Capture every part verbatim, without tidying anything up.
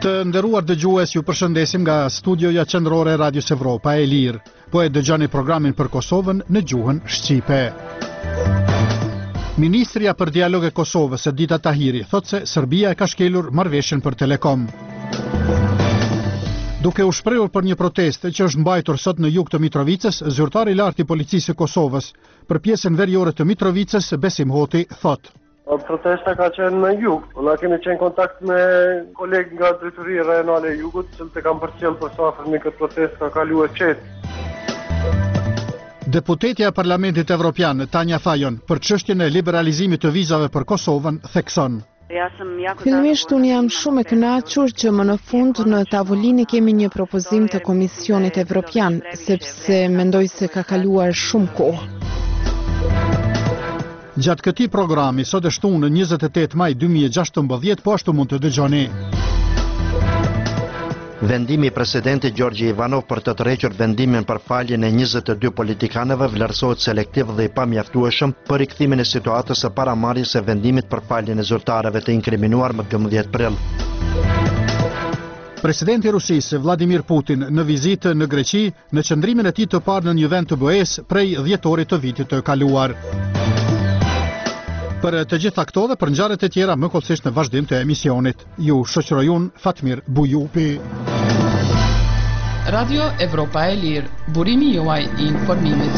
Të nderuar dëgjues, ju përshëndesim nga studioja qendrore e Radios Evropa e Lirë. Po e dëgjoni programin për Kosovën në gjuhën shqipe. Ministrja për dialog e Kosovës, Edita Tahiri, thot se Serbia e ka shkelur marrëveshjen për Telekom. Duke u shprehur për një protestë që është mbajtur sot në jug të Mitrovicës, zyrtari i lartë i policisë së Kosovës për pjesën veriore të Mitrovicës, Besim Hoti, thot: Protesta ka qenë në jug. Na kemi qenë kontakt me kolegë nga drejtoria rajonale e jugut, që të kam përcjell për sa afër me këtë protestë ka kaluar qetë. Deputetja e Parlamentit Evropian, Tanja Fajon, për çështjen e liberalizimit të vizave për Kosovën, thekson: Fillimisht unë jam shumë e kënaqur që më në fund në tavolinë kemi një propozim të Komisionit Evropian, sepse mendoj se ka kaluar shumë kohë. Gjatë këtij programi, sot është shtunë njëzet e tetë maj dy mijë e gjashtëmbëdhjetë, po ashtu mund të dëgjoni. Vendimi i presidentit Gjorgji Ivanov për të tërhequr vendimin për faljen e njëzet e dy politikanëve vlerësohet selektiv dhe i pamjaftueshëm për rikthimin e situatës së paramarrjes së vendimit për faljen e zyrtarëve të inkriminuar më dymbëdhjetë prill. Presidenti i Rusisë, Vladimir Putin, në vizitë në Greqi, në qëndrimin e tij të parë në një vend të B E-s prej dhjetorit të vitit të kaluar. Për të gjitha këto dhe për ngjarjet e tjera më kollësisht në vazhdim të emisionit. Ju shoqëroj unë, Fatmir Bujupi. Radio Evropa e Lirë, burimi juaj i informimit.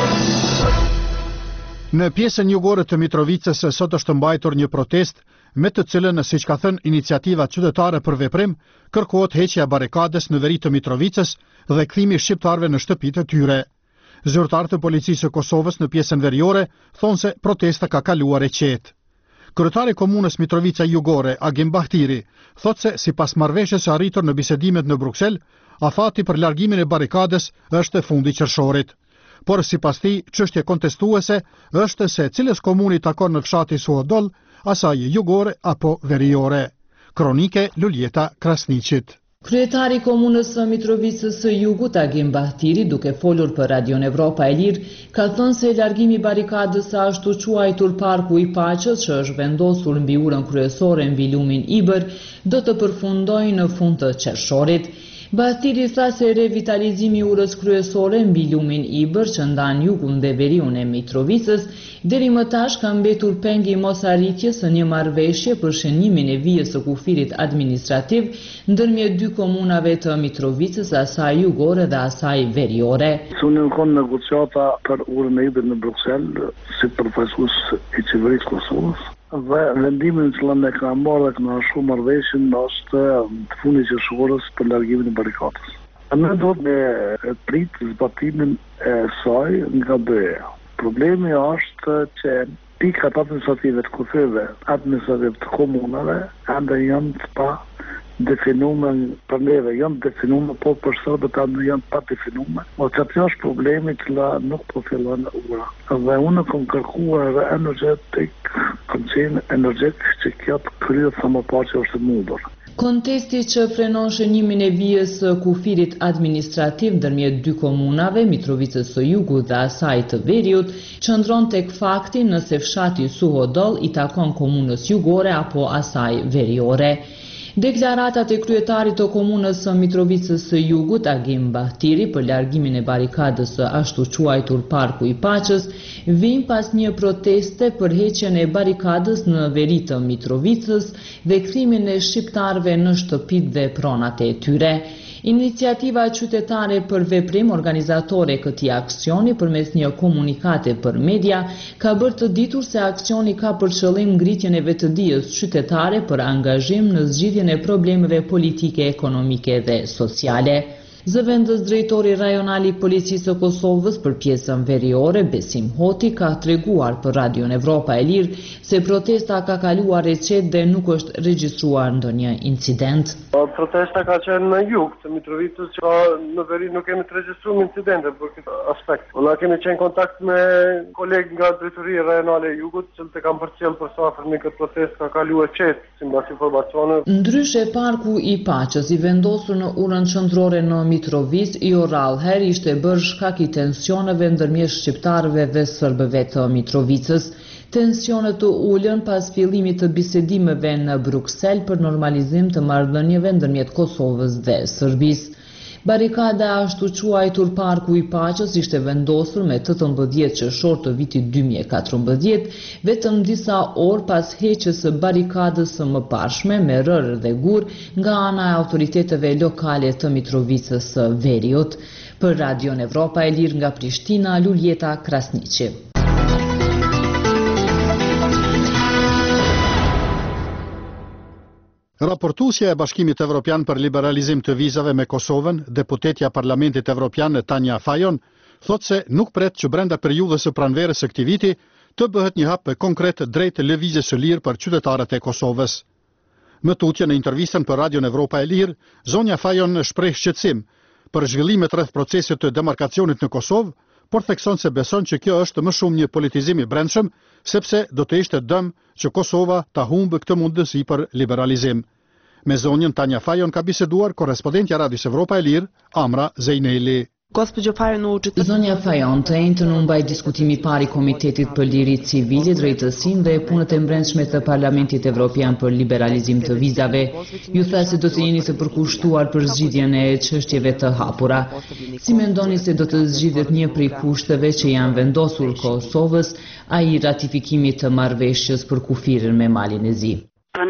Në pjesën jugore të Mitrovicës sot është mbajtur një protest me të cilën, siç ka thënë Iniciativa Qytetare për Veprim, kërkohet heqja e barikades në veri të Mitrovicës dhe kthimi i shqiptarëve në shtëpitë e tyre. Zyrtarët e policisë së Kosovës në pjesën veriore thonë se protesta ka kaluar e qetë. Kryetari i komunës Mitrovica Jugore, Agim Bahtiri, thotë se sipas marrëveshjes së arritur në bisedimet në Bruksel, afati për largimin e barikades është e fundi qershorit. Por sipas tij, çështja kontestuese është se cilës komuni takon në fshati Suhodol, asaj jugore apo veriore. Kronike Luljeta Krasniqit. Kryetari i komunës së Mitrovicës së Jugut, Agim Bahtiri, duke folur për Radion Evropa e Lirë, ka thënë se largimi i barikadës së ashtu quajtur Parku i Paqës, që është vendosur mbi urën kryesore mbi lumin Ibër, do të përfundojë në fund të qershorit. Bahtiri tha se revitalizimi i urës kryesore mbi lumin Ibër, që ndan jugun dhe veriun e Mitrovicës, deri më tash ka mbetur pengi i mosarritjes së një marrëveshje për shënimin e vijës së kufirit administrativ ndërmjet dy komunave të Mitrovicës, asaj jugore dhe asaj veriore. Unë kam negociata për urën e Ibër në Bruksel si përfaqësues i qeverisë Kosovës. Dhe vendimin që ne ka marrë dhe këna shumë marrëveshjen është të fundi qershorës për largimin e barikadës. Ne do të pritë zbatimin e saj nga B E. Problemi është që pikat administrative të kufirëve administrative të komunave ende janë të pa definume për neve, janë definume, po për sërbët janë pa definume. O që atë është problemi që la nuk po fillon ura. Dhe unë kom kërkuar energetik, kom qenë energetik që kjatë kryet sa më parë që është mundur. Kontesti që frenon shënimin e vijës së kufirit administrativ ndërmjet dy komunave, Mitrovicës së Jugut dhe asaj të Veriut, qëndron tek fakti nëse fshati Suhodol i takon komunës jugore apo asaj veriore. Deklaratat e kryetarit të komunës së Mitrovicës së Jugut, Agim Bahtiri, për largimin e barikadës së ashtu quajtur Parku i Paqës, vijnë pas një proteste për heqjen e barikadës në veri të Mitrovicës dhe kthimin e shqiptarëve në shtëpitë dhe pronat e tyre. Iniciativa Qytetare për Veprim, organizatore e këtij aksioni përmes një komunikate për media, ka bërë të ditur se aksioni ka për qëllim ngritjen e vetëdijes qytetare për angazhim në zgjidhjen e problemeve politike, ekonomike dhe sociale. Zëvendës drejtori rajonal i policisë së Kosovës për pjesën veriore, Besim Hoti, ka treguar për Radion Evropa e Lirë se protesta ka kaluar e qetë dhe nuk është regjistruar ndonjë incident. Protesta ka qenë në jug të Mitrovicës, që në veri nuk kemi të regjistruar incidente për këtë aspekt. Na kemi qenë kontakt me kolegë nga drejtoria rajonale e jugut, që të kam përcjell për sa afër me këtë protestë ka kaluar qetë, sipas informacioneve. Ndryshe, Parku i Paqës i vendosur në urën qendrore në Mitrovic jo rallëher ishte bërë shkak i tensioneve ndërmjet shqiptarëve dhe serbëve të Mitrovicës. Tensionet të ulën pas fillimit të bisedimeve në Bruksel për normalizim të marrëdhënieve ndërmjet Kosovës dhe Serbisë. Barikada ashtu quajtur Parku i Paqes ishte vendosur me tetëmbëdhjetë qershor të vitit dy mijë e katërmbëdhjetë, vetëm disa orë pas heqjes së barikadës së mëparshme me rërë dhe gur nga ana e autoriteteve lokale të Mitrovicës së Veriut. Për Radion Evropa e Lirë nga Prishtina, Luljeta Krasniqi. Raportuesja e Bashkimit Evropian për liberalizim të vizave me Kosovën, deputetja Parlamentit Evropian Tanja Fajon, thot se nuk pret që brenda periudhës së pranverës së këtij viti të bëhet një hap konkret drejt lëvizjes së lirë për qytetarët e Kosovës. Më tutje në intervistën për Radion Evropa e Lirë, zonja Fajon shpreh shqetësim për zhvillimet rreth procesit të demarkacionit në Kosovë, por thekson se beson që kjo është më shumë një politizim i brendshëm, sepse do të ishte dëm që Kosova ta humbë këtë mundësi për liberalizim. Me zonjën Tanja Fajon ka biseduar korrespondentja Radios Evropa e Lirë, Amra Zejneli. Zonja Fajon, të njëjtën u mbaj diskutimi i parë i Komitetit për Liritë Civile, Drejtësinë dhe punët e brendshme të Parlamentit Evropian për liberalizim të vizave. Ju tha se do të jeni të përkushtuar për zgjidhjen e çështjeve të hapura. Si mendoni se do të zgjidhet një prej kushteve që janë vendosur Kosovës, ai ratifikimi të marrëveshjes për kufirin me Malin e Zi?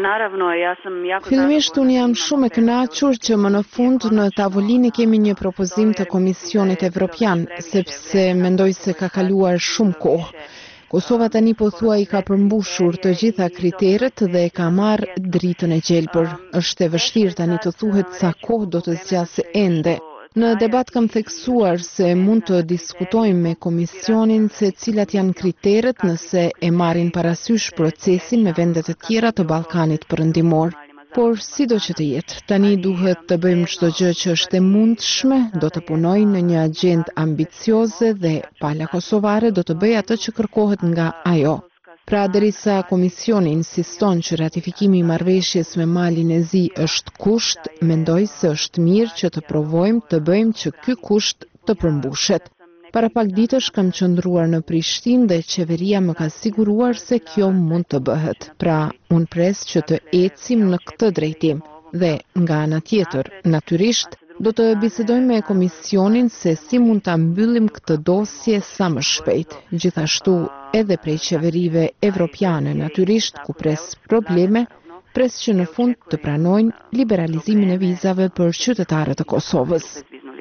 Fillimisht unë jam shumë e kënaqur që më në fund në tavolinë kemi një propozim të Komisionit Evropian, sepse mendoj se ka kaluar shumë kohë. Kosova tani pothuaj ka përmbushur të gjitha kriteret dhe ka marrë dritën e gjelbër. Është e vështirë tani të thuhet sa kohë do të zgjasë ende. Në debat kam theksuar se mund të diskutojmë me Komisionin se cilat janë kriteret nëse e marrin parasysh procesin me vendet e tjera të Ballkanit Perëndimor. Por sido që të jetë, tani duhet të bëjmë çdo gjë që është e mundshme, do të punoj në një agjendë ambicioze dhe pala kosovare do të bëj atë që kërkohet nga ajo. Pra derisa Komisioni insiston që ratifikimi i marrëveshjes me Malin e Zi është kusht, mendoj se është mirë që të provojmë të bëjmë që ky kusht të përmbushet. Para pak ditësh kam qëndruar në Prishtinë dhe qeveria më ka siguruar se kjo mund të bëhet. Pra, unë pres që të ecim në këtë drejtim dhe nga ana tjetër, natyrisht, do të bisedojmë me Komisionin se si mund ta mbyllim këtë dosje sa më shpejt. Gjithashtu, edhe prej qeverive evropiane natyrisht ku pres probleme, pres që në fund të pranojnë liberalizimin e vizave për qytetarët e Kosovës.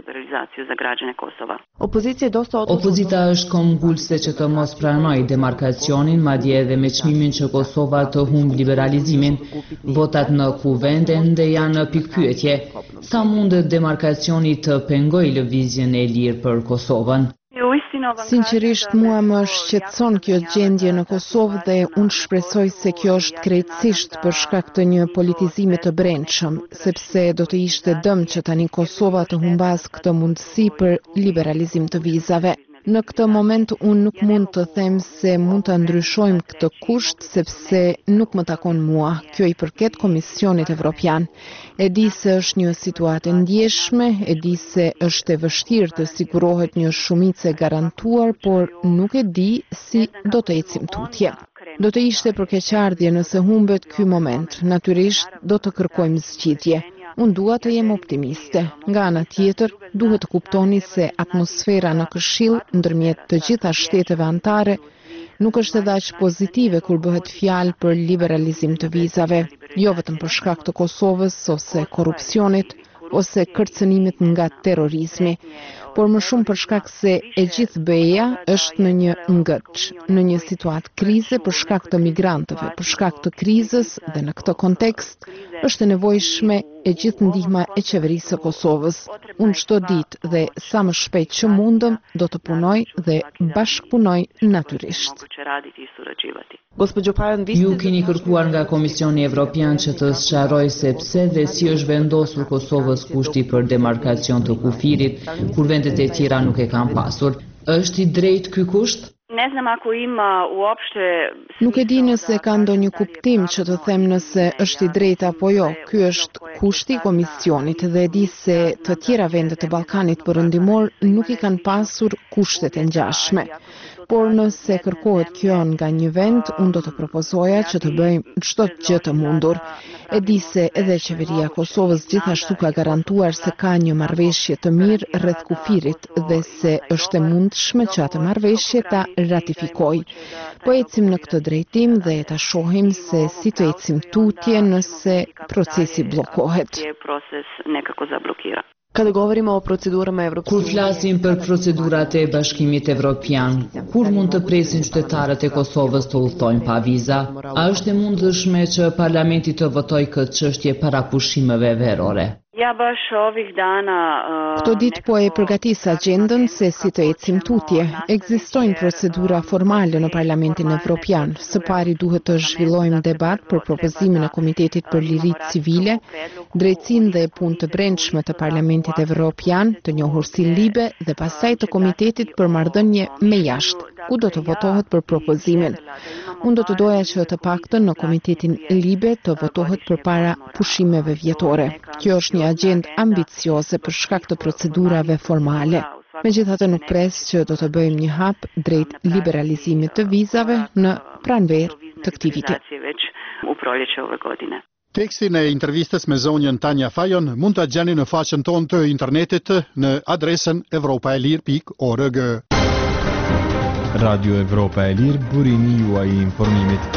Opozita është kombgulse që të mos pranoj demarkacionin, madje edhe me çmimin që Kosova të humbë liberalizimin. Votat në kuvend ende janë pikpyetje. Sa mundet demarkacioni të pengojë lëvizjen e lirë për Kosovën? Sinqerisht mua më shqetëson kjo gjendje në Kosovë dhe unë shpresoj se kjo është krejtësisht për shkak të një politizimi të brendshëm, sepse do të ishte dëm që tani Kosova të humbas këtë mundësi për liberalizim të vizave. Në këtë moment unë nuk mund të them se mund të ndryshojmë këtë kusht sepse nuk më takon mua. Kjo i përket Komisionit Evropian. E di se është një situatë ndjeshme, e di se është e vështirë të sigurohet një shumicë e garantuar, por nuk e di si do të ecim tutje. Do të ishte përkeqardhje nëse humbet ky moment. Natyrisht do të kërkojmë zgjidhje. Unë dua të jem optimiste. Nga ana tjetër, duhet të kuptoni se atmosfera në Këshill ndërmjet të gjitha shteteve anëtare nuk është edhe aq pozitive kur bëhet fjalë për liberalizim të vizave, jo vetëm për shkak të Kosovës ose korrupsionit ose kërcënimit nga terrorizmi, por më shumë për shkak se e gjithë BE-ja është në një ngëç, në një situatë krize për shkak të migrantëve, për shkak të krizës dhe në këtë kontekst është e nevojshme e gjithë ndihma e qeverisë së Kosovës. Unë çdo ditë dhe sa më shpejt që mundëm do të punoj dhe bashkëpunoj natyrisht. Ju keni kërkuar nga Komisioni Evropian që të sqarojë se pse dhe si është vendosur Kosovës kushti për demarkacion të kufirit, kur vendet e tjera nuk e kanë pasur. Është i drejtë ky kusht? Nuk e di nëse ka ndonjë kuptim që të them nëse është i drejtë apo jo. Ky është kushti i komisionit dhe e di se të tjera vende të Ballkanit perëndimor nuk i kanë pasur kushtet e ngjashme. Por nëse kërkohet kjo nga një vend, unë do të propozoja që të bëjmë çdo gjë të mundur. E di se edhe qeveria e Kosovës gjithashtu ka garantuar se ka një marrëveshje të mirë rreth kufirit dhe se është e mundshme që atë marrëveshje ta ratifikojë. Po ecim në këtë drejtim dhe ta shohim se si të ecim tutje nëse procesi bllokohet. Kada govorimo o procedurama evropskih. Kur flasim për procedurat e Bashkimit Evropian, kur mund të presin qytetarët e Kosovës të udhtojnë pa viza? A është e mundshme që parlamenti të votojë këtë çështje para pushimeve verore? Këto ditë po e përgatis agjendën se si të ecim tutje. Ekzistojnë procedura formale në Parlamentin Evropian. Së pari duhet të zhvillojmë debat për propozimin e Komitetit për Liritë Civile, Drejtsinë dhe Punë të Brendshme të Parlamentit Evropian, të njohur si Libe, dhe pastaj të Komitetit për Marrëdhënie me Jashtë, ku do të votohet për propozimin. Unë do të doja që të paktën në Komitetin Libe të votohet përpara pushimeve vjetore. Kjo është një agjendë ambicioze për shkak të procedurave formale. Megjithatë nuk pres që do të bëjmë një hap drejt liberalizimit të vizave në pranverë të këtij viti. Tekstin e intervistës me zonjën Tanja Fajon mund ta gjeni në faqen tonë të internetit në adresën evropaelir pikë org. Radio Evropa e Lirë, burimi juaj i informimit.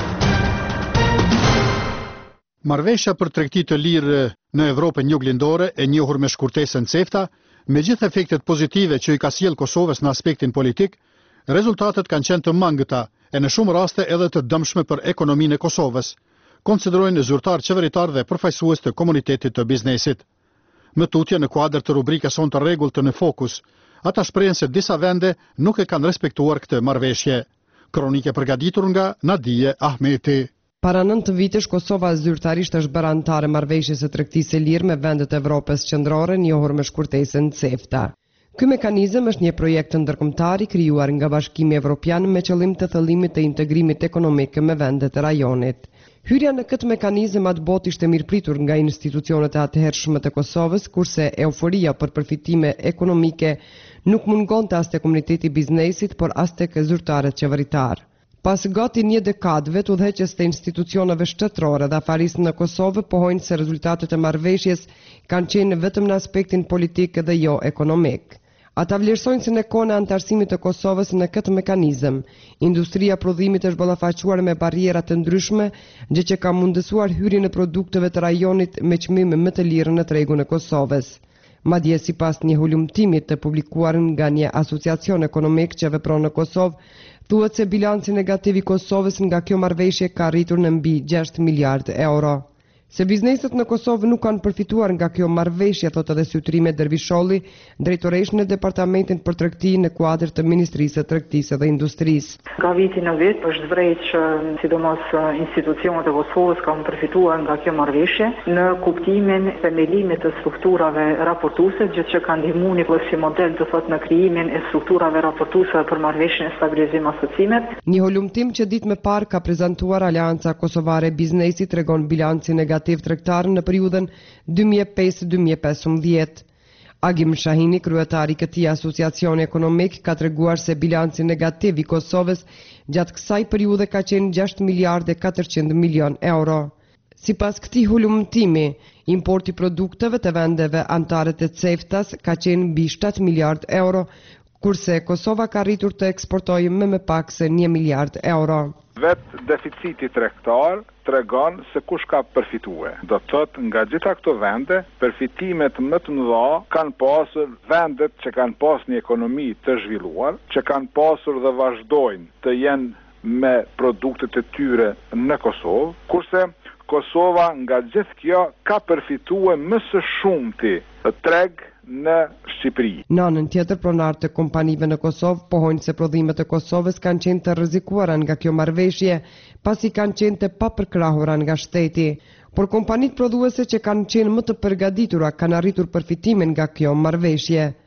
Marrëveshja për tregti të lirë në Evropën juglindore, e njohur me shkurtesën CEFTA, me gjithë efektet pozitive që i ka sjellë Kosovës në aspektin politik, rezultatet kanë qenë të mangëta e në shumë raste edhe të dëmshme për ekonominë e Kosovës, konsiderojnë zyrtar qeveritar dhe përfaqësues të komunitetit të biznesit. Më tutje në kuadër të rubrikës sonë të rregullt të Në Fokus, ata shprehen se disa vende nuk e kanë respektuar këtë marrëveshje. Kronike përgatitur nga Nadije Ahmeti. Para nëntë vitesh, Kosova zyrtarisht është bërë anëtare marrëveshjes së tregtisë së lirë me vendet e Evropës qendrore, njohur me shkurtesën CEFTA. Ky mekanizëm është një projekt ndërkombëtar i krijuar nga Bashkimi Evropian me qëllim të thëllimit të integrimit ekonomik me vendet e rajonit. Hyrja në këtë mekanizëm atë botë ishte mirëpritur nga institucionet e atëhershme të Kosovës, kurse euforia për përfitime ekonomike nuk mungonte as te komuniteti i biznesit, por as tek zyrtarët qeveritar. Pas gati një dekadëve të udhëheqjes të institucioneve shtetërore dhe afarisë në Kosovë pohojnë se rezultatet e marrëveshjes kanë qenë vetëm në aspektin politik dhe jo ekonomik. Ata vlerësojnë se në kohën e anëtarësimit të Kosovës në këtë mekanizëm, industria prodhimit është ballafaquar me barriera të ndryshme, gjë që ka mundësuar hyrjen e produkteve të rajonit me çmim më të lirë në tregun e Kosovës. Madje sipas një hulumtimi të publikuar nga një asociacion ekonomik që vepron në Kosovë, thuhet se bilanci negativ i Kosovës nga kjo marrëveshje ka arritur në mbi gjashtë miliardë euro. Se bizneset në Kosovë nuk kanë përfituar nga kjo marrëveshje, thot edhe Sytrime Dervisholli, drejtoresh në Departamentin për Tregti në kuadër të Ministrisë së Tregtisë dhe Industrisë. Ka viti në vit është vërejtë që sidomos institucionet e Kosovës kanë përfituar nga kjo marrëveshje në kuptimin e themelimit të strukturave raportuese, gjë që ka ndihmuar një si model të thot në krijimin e strukturave raportuese për marrëveshjen e stabilizim asociimit. Një holumtim që ditë më parë ka prezantuar Aleanca Kosovare e Biznesit tregon bilancin negativ tregtar në periudhën dy mijë e pesë deri dy mijë e pesëmbëdhjetë. Agim Shahini, kryetari i këtij asociacioni ekonomik, ka treguar se bilanci negativ i Kosovës gjatë kësaj periudhe ka qenë gjashtë miliardë e katërqind milion euro. Sipas këtij hulumtimi, importi i produkteve të vendeve anëtare të CEFTA-s ka qenë mbi shtatë miliardë euro, kurse Kosova ka arritur të eksportojë më më pak se një miliard euro. Vetë deficiti tregtar tregon se kush ka përfituar. Do të thotë nga gjitha këto vende, përfitimet më të mëdha kanë pasur vendet që kanë pasur një ekonomi të zhvilluar, që kanë pasur dhe vazhdojnë të jenë me produktet e tyre në Kosovë, kurse Kosova nga gjithë kjo ka përfituar më së shumti treg në Shqipëri. Në anën tjetër, pronarët e kompanive në Kosovë pohojnë se prodhimet e Kosovës kanë qenë të rrezikuara nga kjo marrëveshje, pasi kanë qenë të papërkrahura nga shteti. Por kompanitë prodhuese që kanë qenë më të përgatitura kanë arritur përfitimin nga kjo marrëveshje.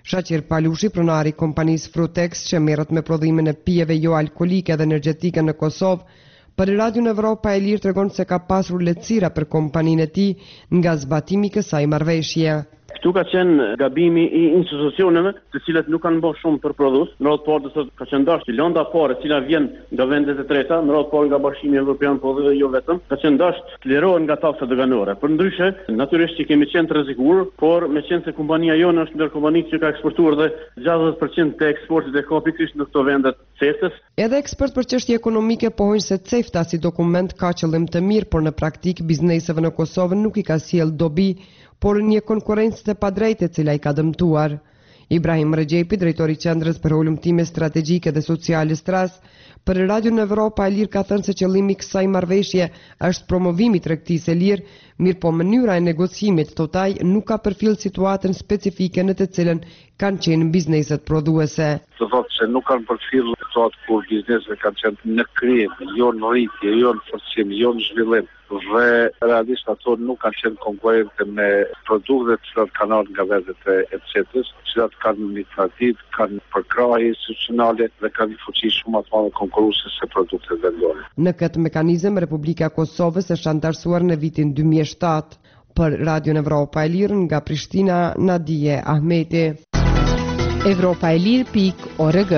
Shaqir Palushi, pronari i kompanisë Frutex që merret me prodhimin e pijeve jo alkolike dhe energjetike në Kosovë, për Radion Evropa e Lirë tregon se ka pasur lehtësira për kompaninë e tij nga zbatimi i kësaj marrëveshje. Këtu ka qenë gabimi i institucioneve, të cilat nuk kanë bërë shumë për prodhues. Në radhë parë do ka qenë dashur lënda parë, e cila vjen nga vendet e treta, në radhë parë nga Bashkimi Evropian, por edhe jo vetëm, ka qenë dashur të lirohen nga taksa doganore. Përndryshe, natyrisht që kemi qenë të rrezikuar, por me qenë se kompania jonë është ndër kompanitë që ka eksportuar dhe gjashtëdhjetë përqind të eksportit e ka pikërisht në këto vendet ceftës. Edhe ekspert për çështje ekonomike pohojnë se cefta si dokument ka qëllim të mirë, por në praktik bizneseve në Kosovë nuk i ka sjell dobi, por një konkurrencë të padrejtë e cila i ka dëmtuar. Ibrahim Rexhepi, drejtori i Qendrës për Ulëmtime Strategjike dhe Sociale Stras, për Radion Evropa e Lirë ka thënë se qëllimi i kësaj marrëveshje është promovimi i tregtisë së lirë, mirë po mënyra e negociimit totaj nuk ka përfill situatën specifike në të cilën kanë qenë bizneset prodhuese. Të thotë se nuk kanë përfill situatë kur bizneset kanë qenë në krijim, jo në rritje, jo në forcim, jo në zhvillim. Dhe realisht ato nuk kanë qenë konkurrente me produktet që kanë ardhur nga vendet e ceftës, që kanë një tradit, kanë përkrahje institucionale dhe kanë një fuqi shumë të madhe konkurruese se produktet vendore. Në këtë mekanizëm Republika e Kosovës është antarësuar në vitin dy mijë e shtatë. Për Radion Evropa e Lirë nga Prishtina, Nadije Ahmeti. Evropa e Lirë pikë org.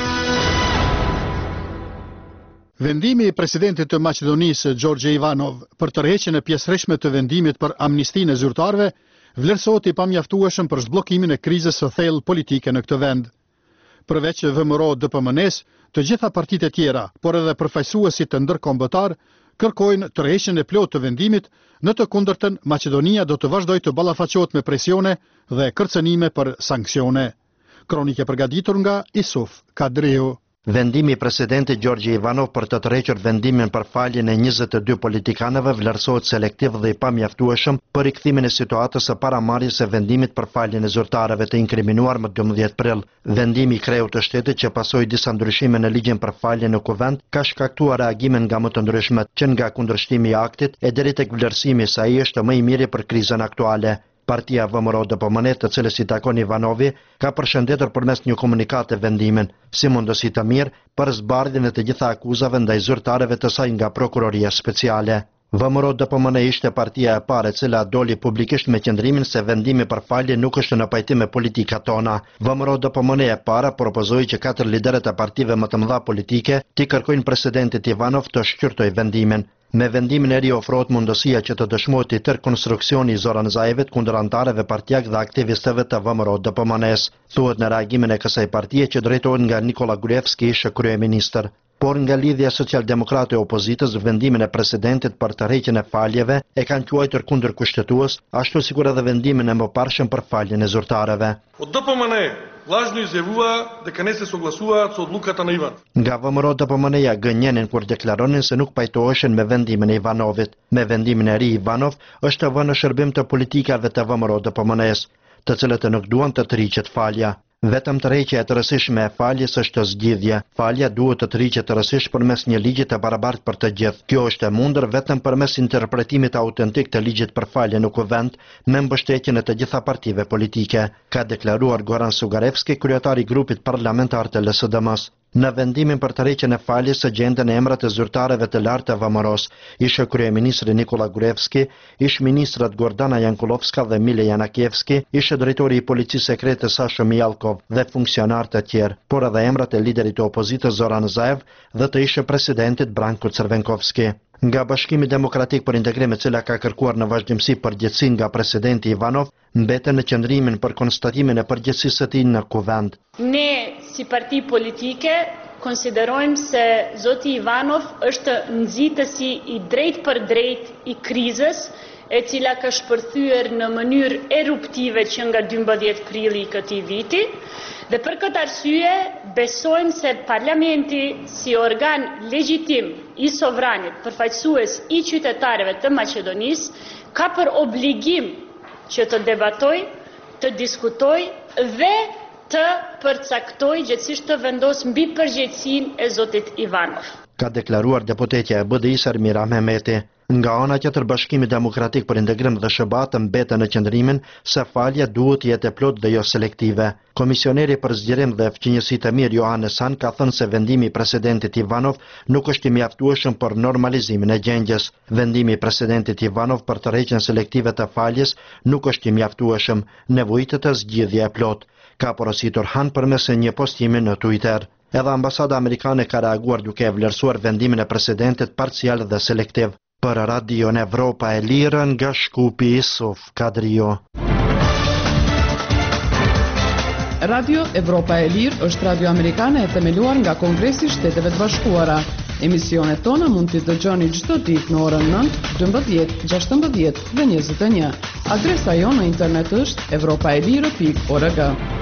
Vendimi i presidentit të Maqedonisë, Gjorgje Ivanov, për tërheqjen e pjesëreshme të vendimit për amnistinë e zyrtarëve, vlerësohet i pamjaftueshëm për zblokimin e krizës së thellë politike në këtë vend. Përveç V M R O D P M N-s, të gjitha partitë e tjera, por edhe përfaqësuesit të ndërkombëtar, kërkojnë tërheqjen e plotë të vendimit, në të kundërtën Maqedonia do të vazhdojë të ballafaqohet me presione dhe kërcënime për sanksione. Kronike përgatitur nga Isuf Kadriu. Vendimi i presidentit Gjorgje Ivanov për të tërhequr vendimin për faljen e njëzet e dy politikanëve vlerësohet selektiv dhe i pamjaftueshëm për rikthimin e situatës së paramarrjes së vendimit për faljen e zyrtarëve të inkriminuar më dymbëdhjetë prill. Vendimi i kreut të shtetit që pasoi disa ndryshime në ligjin për faljen në kuvend ka shkaktuar reagime nga më të ndryshmet, që nga kundërshtimi i aktit e deri tek vlerësimi se ai është më i miri për krizën aktuale. Partia V M R O D P M N, të cilës i takon Ivanovi, ka përshëndetur përmes një komunikate vendimin, si mundësi të mirë për zbardhjen e të gjitha akuzave ndaj zyrtarëve të saj nga prokuroria speciale. V M R O D P M N ishte partia e parë e cila doli publikisht me qëndrimin se vendimi për falje nuk është në pajtim me politikat tona. V M R O D P M N e para propozoi që katër liderët e partive më të mëdha politike t'i kërkojnë presidentit Ivanov të shqyrtojë vendimin. Me vendimin e ri ofrohet mundësia që të dëshmohet i tërë konstruksioni i Zoran Zaevit kundër antarëve partijak dhe aktivistëve të V M R O D P M N-s. Thuhet në reagimin e kësaj partie që drejtohet nga Nikola Gruevski, ishte kryeministër. Por nga lidhja socialdemokrate e opozitës, vendimin e presidentit për tërheqjen e faljeve e kanë quajtur kundër kushtetues, ashtu sikur edhe vendimin e mëparshëm për faljen e zyrtarëve. Od D P M N влажно изявува дека не се согласуваат со одлуката на Иван. Nga V M R O D P M N-ja gënjenin kur deklaronin se nuk pajtoheshin me vendimin e Ivanovit. Me vendimin e ri Ivanov është vënë në shërbim të politikave të V M R O D P M N-s, të cilët nuk duan të tërhiqet falja. Vetëm tërheqja e tërësishme e faljes është zgjidhje. Falja duhet të tërhiqet tërësisht përmes një ligji të barabartë për të gjithë. Kjo është e mundur vetëm përmes interpretimit autentik të ligjit për falje në kuvend me mbështetjen e të gjitha partive politike, ka deklaruar Goran Sugarevski, kryetari i grupit parlamentar të L S D M-s. Në vendimin për tërheqjen e faljes së gjenden emrat e zyrtarëve të lartë të V M R O-s, ishte kryeministri Nikola Gruevski, ish ministrat Gordana Jankulovska dhe Mile Janakievski, ishte drejtori i policisë sekrete Sasho Mijalkov dhe funksionar të tjerë, por edhe emrat e liderit të opozitës Zoran Zaev dhe të ishte presidentit Branko Crvenkovski. Nga Bashkimi Demokratik për Integrim, e cila ka kërkuar në vazhdimsi përgjegjësinë nga presidenti Ivanov, mbeten në qëndrimin për konstatimin e përgjegjësisë së tij në kuvend. Ne si parti politike konsiderojmë se zoti Ivanov është nxitësi i drejt për drejt i krizës, e cila ka shpërthyer në mënyrë eruptive që nga dymbëdhjetë prilli i këtij viti, dhe për këtë arsye besojmë se parlamenti si organ legjitim i sovranit, përfaqësues i qytetarëve të Maqedonisë, ka për obligim që të debatoj, të diskutoj dhe të përcaktoj, gjithsesi të vendos mbi përgjegjësinë e zotit Ivanov. Ka deklaruar deputetja e B D I-s Ermira Mehmeti. Nga ana tjetër, Bashkimi Demokratik për Integrim dhe Shëbat mbetet në qëndrimin se falja duhet të jetë e plot dhe jo selektive. Komisioneri për zgjerim dhe fqinjësi të mirë Johannes Han ka thënë se vendimi i presidentit Ivanov nuk është i mjaftueshëm për normalizimin e gjendjes. Vendimi i presidentit Ivanov për tërheqjen selektive të faljes nuk është i mjaftueshëm, nevojitet të zgjidhje e plot, ka porositur Han përmes një postimi në Twitter. Edhe ambasada amerikane ka reaguar duke e vlerësuar vendimin e presidentit parcial dhe selektiv. Për Radio Evropa e Lirë nga Shkupi Isuf Kadrio. Radio Evropa e Lirë është radio amerikane e themeluar nga Kongresi i Shteteve të Bashkuara. Emisionet tona mund t'i dëgjoni çdo ditë në orën nëntë, dymbëdhjetë, gjashtëmbëdhjetë dhe njëzet e një. Adresa jonë në internet është evropaelire pikë org.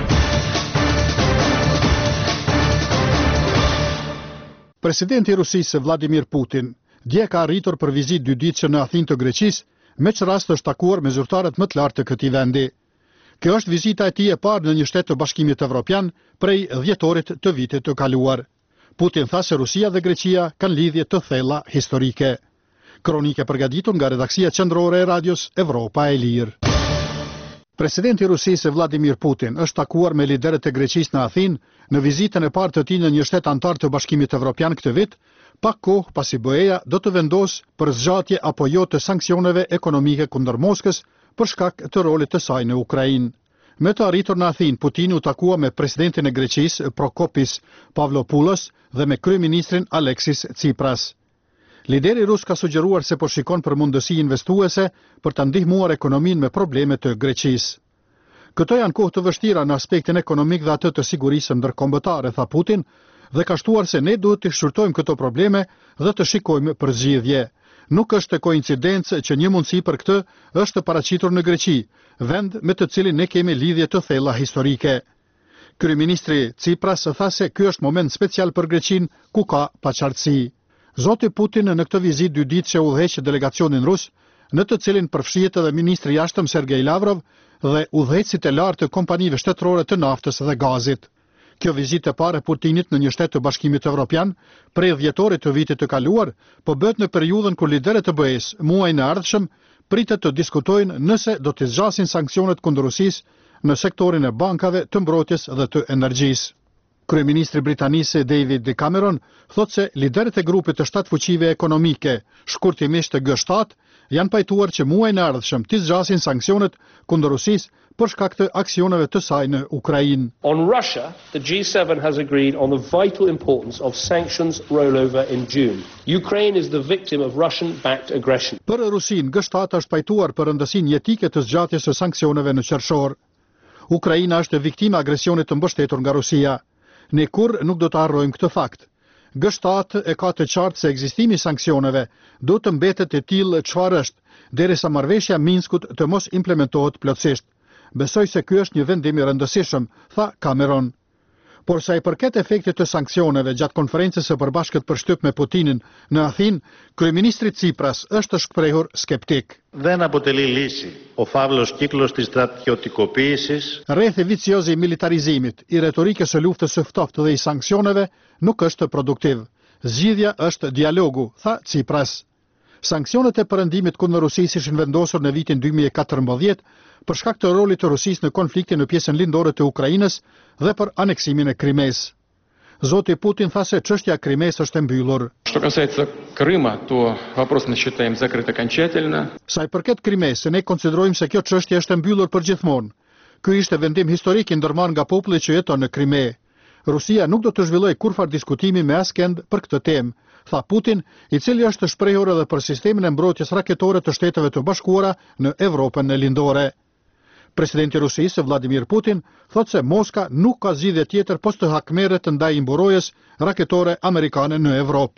Presidenti i Rusisë Vladimir Putin dje ka arritur për vizitë dy ditëshe në Athinë të Greqisë, me që rast është takuar me zyrtarët më të lartë të këtij vendi. Kjo është vizita e tij e parë në një shtet të Bashkimit Evropian prej dhjetorit të vitit të kaluar. Putin tha se Rusia dhe Greqia kanë lidhje të thella historike. Kronike përgatitur nga redaksia qendrore e radios Evropa e Lirë. Presidenti i Rusisë Vladimir Putin është takuar me liderët e Greqisë në Athinë në vizitën e parë të tij në një shtet antar të Bashkimit Evropian këtë vit, pak kohë pasi B E A do të vendosë për zgjatje apo jo të sanksioneve ekonomike kundër Moskës për shkak të rolit të saj në Ukrainë. Me të arritur në Athinë, Putin u takua me presidentin e Greqisë Prokopis Pavlopoulos dhe me kryeministrin Aleksis Tsipras. Lideri rus ka sugjeruar se po shikon për mundësi investuese për të ndihmuar ekonominë me probleme të Greqisë. Këto janë kohë të vështira në aspektin ekonomik dhe atë të sigurisë ndërkombëtare, tha Putin, dhe ka shtuar se ne duhet të shqyrtojmë këto probleme dhe të shikojmë për zgjidhje. Nuk është koincidencë që një mundësi për këtë është paraqitur në Greqi, vend me të cilin ne kemi lidhje të thella historike. Kryeministri Tsipras tha se ky është moment special për Greqinë, ku ka paqartësi. Zoti Putin në këtë vizitë dy ditëshe udhëheq delegacionin rus, në të cilin përfshihet edhe ministri i jashtëm Sergej Lavrov dhe udhëheqësit e lartë të kompanive shtetërore të naftës dhe gazit. Kjo vizitë e parë e Putinit në një shtet të Bashkimit Evropian, prej dhjetorit të vitit të kaluar, po bëhet në periudhën kur liderët e B E S muajin e ardhshëm pritet të diskutojnë nëse do të zgjasin sanksionet kundër Rusisë në sektorin e bankave, të mbrojtjes dhe të energjisë. Kryeministri britanisë David Cameron thot se liderët e grupit të shtatë fuqive ekonomike, shkurtimisht të G shtat, janë pajtuar që muajin e ardhshëm të zgjasin sanksionet kundër Rusisë për shkak të aksioneve të saj në Ukrainë. On Russia, the G seven has agreed on the vital importance of sanctions rollover in June. Ukraine is the victim of Russian-backed aggression. Për Rusinë, G shtat është pajtuar për rëndësinë jetike të zgjatjes së sanksioneve në qershor. Ukraina është viktima e agresionit të mbështetur nga Rusia. Ne kur nuk do të harrojmë këtë fakt. G shtat e ka të qartë se ekzistimi i sanksioneve do të mbetet e tillë çfarë është, derisa marrëveshja e Minskut të mos implementohet plotësisht. Besoj se ky është një vendim i rëndësishëm, tha Cameron. Por sa i përket efektit të sanksioneve gjatë konferencës së përbashkët për shtyp me Putinin në Athinë, kryeministri Tsipras është shprehur skeptik. Δεν αποτελεί λύση ο φαύλος κύκλος της στρατιωτικοποίησης. Rrethi vicioz i militarizimit, i retorikës së luftës së ftoftë dhe i sanksioneve nuk është produktiv. Zgjidhja është dialogu, tha Tsipras. Sanksionet e perëndimit kundër Rusisë ishin vendosur në vitin dy mijë e katërmbëdhjetë për shkak të rolit të Rusisë në konfliktin në pjesën lindore të Ukrainës dhe për aneksimin e Krimës. Zoti Putin tha se çështja e Krimës është e mbyllur. Что касается Крыма, то вопрос мы считаем закрыт окончательно. Sa i përket Krimës, ne konsiderojmë se kjo çështje është e mbyllur përgjithmonë. Ky ishte vendim historik i ndërmarrë nga populli që jeton në Krimë. Rusia nuk do të zhvillojë kurfar diskutimi me askënd për këtë temë, tha Putin, i cili është shprehur edhe për sistemin e mbrojtjes raketore të Shteteve të Bashkuara në Evropën e Lindore. Presidenti i Rusisë Vladimir Putin thot se Moska nuk ka zgjidhje tjetër post të hakmerret ndaj mburojjes raketore amerikane në Evropë.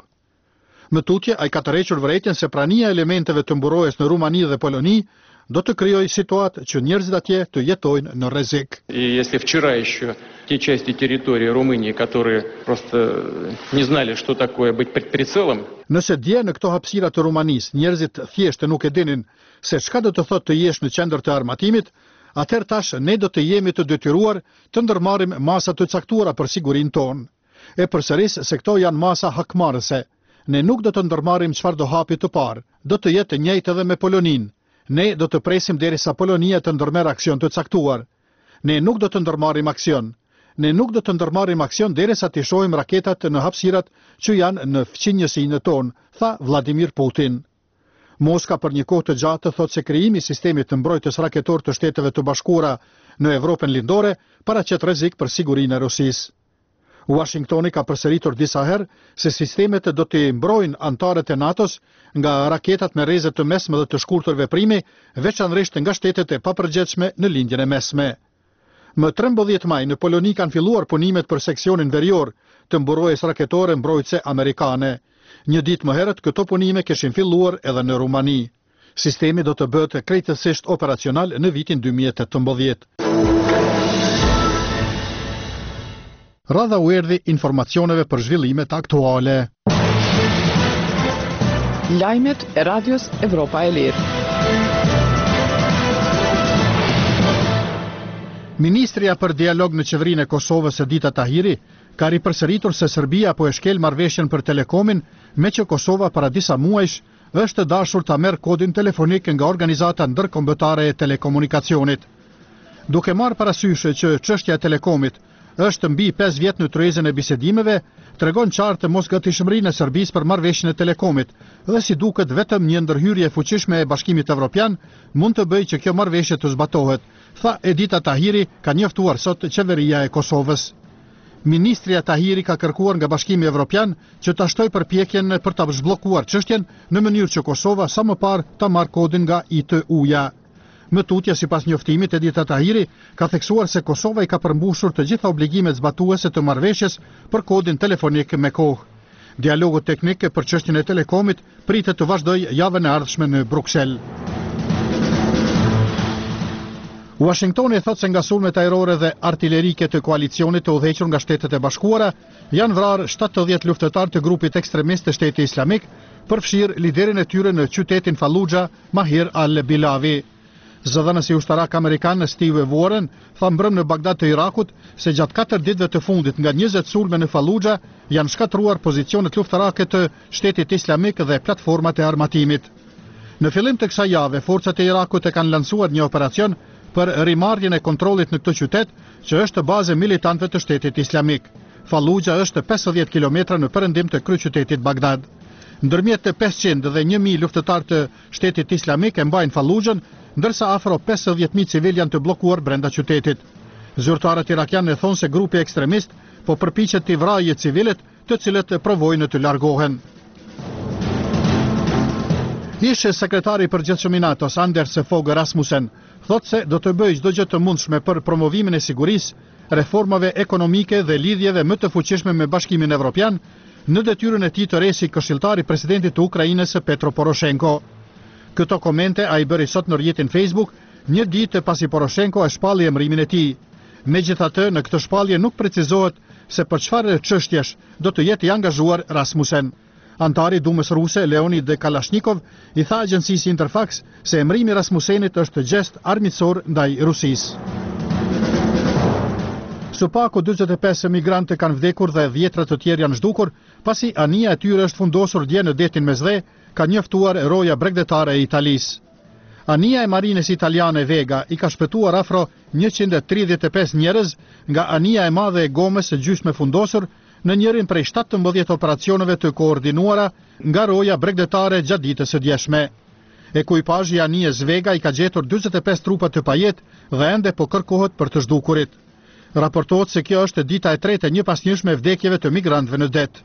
Më tutje, ai ka tërhequr vërejtjen se prania e elementeve të mburojjes në Rumani dhe Poloni do të krijojë situatë që njerëzit atje të jetojnë në rrezik. И если вчера еще те части территории Румынии, которые просто не знали, что такое быть под прицелом. Nëse dje në këto hapësira të Rumanisë, njerëzit thjesht nuk e dinin se çka do të thotë të jesh në qendër të armatimit, atëherë tash ne do të jemi të detyruar të ndërmarrim masa të caktuara për sigurinë tonë. E përsëris se këto janë masa hakmarrëse. ne nuk do të ndërmarrim çfarë do hapi të parë, do të jetë njëjtë edhe me Poloninë. Ne do të presim derisa Polonia të ndërmerr aksion të caktuar. Ne nuk do të ndërmarrim aksion. Ne nuk do të ndërmarrim aksion derisa të shohim raketat në hapësirat që janë në fqinjësinë tonë, tha Vladimir Putin. Moska për një kohë të gjatë thotë se krijimi i sistemit të mbrojtjes raketor të Shteteve të Bashkuara në Evropën lindore paraqet rrezik për sigurinë e Rusisë. Washingtoni ka përsëritur disa herë se sistemet do të mbrojnë antarët e NATO-s nga raketat me rreze të mesme dhe të shkurtër veprimi, veçanërisht nga shtetet e papërgjegjshme në lindjen e mesme. Më trembëdhjetë maj në Poloni kanë filluar punimet për seksionin verior të mburojtjes raketore mbrojtëse amerikane. Një ditë më herët këto punime kishin filluar edhe në Rumani. Sistemi do të bëhet krejtësisht operacional në vitin dy mijë e tetëmbëdhjetë. Radha u erdhi informacioneve për zhvillimet aktuale. Lajmet e Radios Evropa e Lirë. Ministria për dialog në qeverinë e Kosovës Edita Tahiri ka ripërsëritur se Serbia po e shkel marrëveshjen për telekomin, me që Kosova para disa muajsh është dashur ta merr kodin telefonik nga organizata ndërkombëtare e telekomunikacionit. Duke marrë parasysh që çështja e telekomit është mbi pesë vjet në tryezën e bisedimeve, tregon qartë mosgatishmërinë e Serbisë për marrëveshjen e telekomit, dhe si duket vetëm një ndërhyrje e fuqishme e Bashkimit Evropian mund të bëjë që kjo marrëveshje të zbatohet, tha Edita Tahiri, ka njoftuar sot qeveria e Kosovës. Ministria Tahiri ka kërkuar nga Bashkimi Evropian që ta shtojë përpjekjen për ta zhbllokuar çështjen në mënyrë që Kosova sa më parë ta marrë kodin nga I T U-ja. Më tutje, sipas njoftimit, Edita Tahiri ka theksuar se Kosova i ka përmbushur të gjitha obligimet zbatuese të marrëveshjes për kodin telefonik me kohë. Dialogu teknik për çështjen e telekomit pritet të vazhdojë javën e ardhshme në Bruksel. Washingtoni thotë se nga sulmet ajrore dhe artillerike të koalicionit të udhëhequr nga Shtetet e Bashkuara janë vrarë shtatëdhjetë luftëtarë të grupit ekstremist të Shtetit Islamik, përfshirë liderin e tyre në qytetin Fallujah, Mahir al-Bilawi. Zëdhënësi ushtarak amerikan Steve Warren tha mbrëm në Bagdad të Irakut se gjatë katër ditëve të fundit nga njëzet sulme në Fallujah janë shkatruar pozicionet luftarake të Shtetit Islamik dhe platformat e armatimit. Në fillim të kësaj jave, forcat e Irakut e kanë lansuar një operacion për rimarrjen e kontrollit në këtë qytet, që është bazë militantëve të Shtetit Islamik. Fallujah është pesëdhjetë kilometra në perëndim të kryeqytetit Bagdad. Ndërmjet pesëqind dhe një mijë luftëtarë të Shtetit Islamik e mbajnë Fallujah'n, ndërsa afro pesëdhjetë mijë civil janë të bllokuar brenda qytetit. Zyrtarët irakianë thonë se grupi ekstremist po përpiqet të vrajë civilët, të cilët provojnë të largohen. Ish sekretari i përgjithshëm i NATO-s Anders Fogh Rasmussen thotë se do të bëjë çdo gjë të mundshme për promovimin e sigurisë, reformave ekonomike dhe lidhjeve më të fuqishme me Bashkimin Evropian, në detyrën e tij të re si këshilltar i presidentit të Ukrainës Petro Poroshenko. Këto komente ai bëri sot në rrjetin Facebook, një ditë pasi Poroshenko e shpalli emërimin e tij. Megjithatë, në këtë shpallje nuk precizohet se për çfarë çështjesh do të jetë i angazhuar Rasmussen. Antari i Dumës ruse Leonid Kalashnikov i tha agjencisë Interfax se emërimi i Rasmussenit është gest armiqësor ndaj Rusisë. Së paku dyzet e pesë emigrantë kanë vdekur dhe dhjetra të tjerë janë zhdukur, pasi anija e tyre është fundosur dje në detin Mesdhe, ka njoftuar roja bregdetare e Italisë. Anija e marines italiane Vega i ka shpëtuar afro njëqind e tridhjetë e pesë njerëz nga anija e madhe e Gomës së gjysmë fundosur në njërin prej shtatëmbëdhjetë operacioneve të koordinuara nga roja bregdetare gjatë ditës së djeshme. Ekuipazhi i anijes Vega i ka gjetur dyzet e pesë trupa të pajet dhe ende po kërkohet për të zhdukurit. Raportohet se kjo është dita e tretë e një pasnjëshme e vdekjeve të migrantëve në det.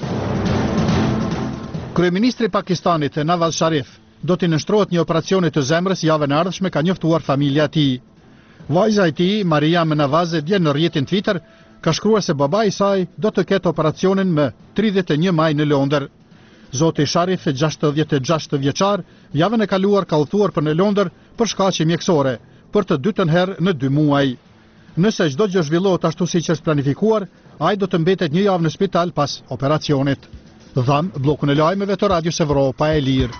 Kryeministri i Pakistanit Nawaz Sharif do t'i nështrohet një operacionit të zemrës javën e ardhshme, ka njoftuar familja e tij. Vajza e tij, Mariam Nawaz, dje në rrjetin Twitter ka shkruar se babai i saj do të ketë operacionin më tridhjetë e një maj në Londër. Zoti Sharif, gjashtëdhjetë e gjashtë vjeçar, javën e kaluar ka udhëtuar për në Londër për shkaqe mjekësore, për të dytën herë në dy muaj. Nëse çdo gjë zhvillohet ashtu siç është planifikuar, ai do të mbetet një javë në spital pas operacionit. Dham bllokun e lajmeve të Radios Evropa e Lirë.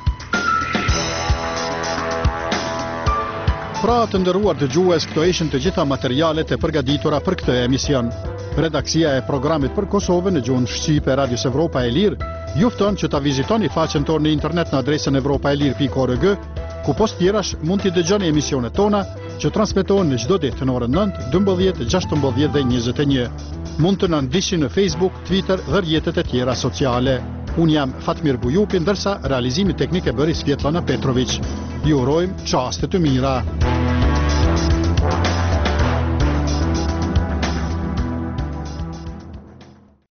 Pra të nderuar dëgjues, këto ishin të gjitha materialet e përgatitura për këtë emision. Redaksia e programit për Kosovën në gjuhën shqipe e Radios Evropa e Lirë ju fton që ta vizitoni faqen tonë në internet në adresën evropaelir pikë org, ku post tjerash mund t'i dëgjoni emisionet tona që transmetohen në çdo ditë në orën nëntë, dymbëdhjetë, gjashtëmbëdhjetë dhe njëzet e një. Mund të na ndiqni në Facebook, Twitter dhe rrjetet e tjera sociale. Unë jam Fatmir Bujupi, ndërsa realizimi teknik e bëri Svjetlana Petrović. Ju urojmë çaste të mira.